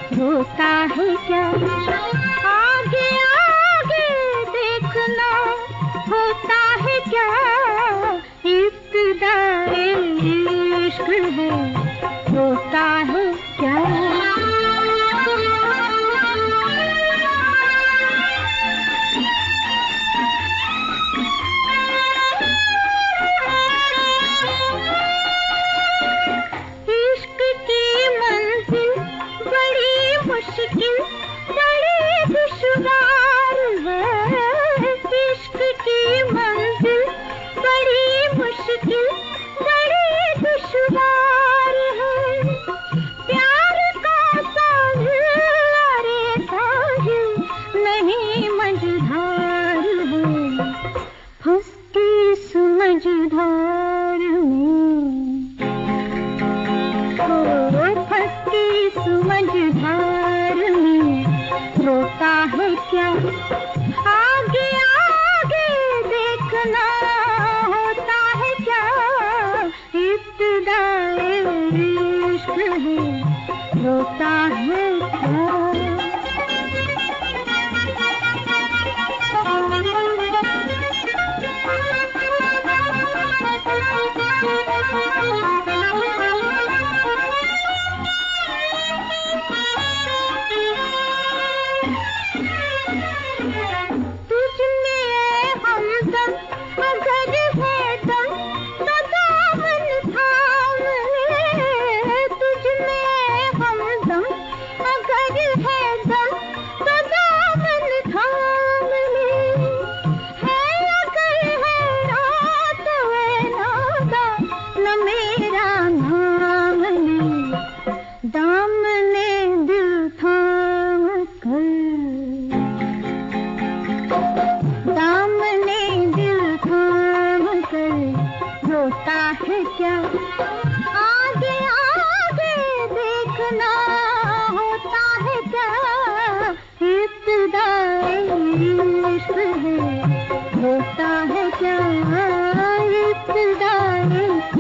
रोता है क्या? आगे आगे देखना, होता है क्या? इब्तिदाए इश्क है, रोता है क्या? मुश्किल बड़ी दुश्वार है, इश्क की मंजिल बड़ी मुश्किल बड़ी दुश्वार है। प्यार का साहिल, अरे साहिल नहीं मझधार है, फंस के समझदार में, फंस के समझदार में, रोता है क्या? आगे आगे देखना, होता है क्या? इब्तिदाए इश्क है, रोता है क्या? दामने दिल थाम कर, दामने दिल थाम कर, रोता है क्या? आगे आगे देखना, होता है क्या? इब्तिदाए इश्क है, रोता है क्या? इब्तिदाए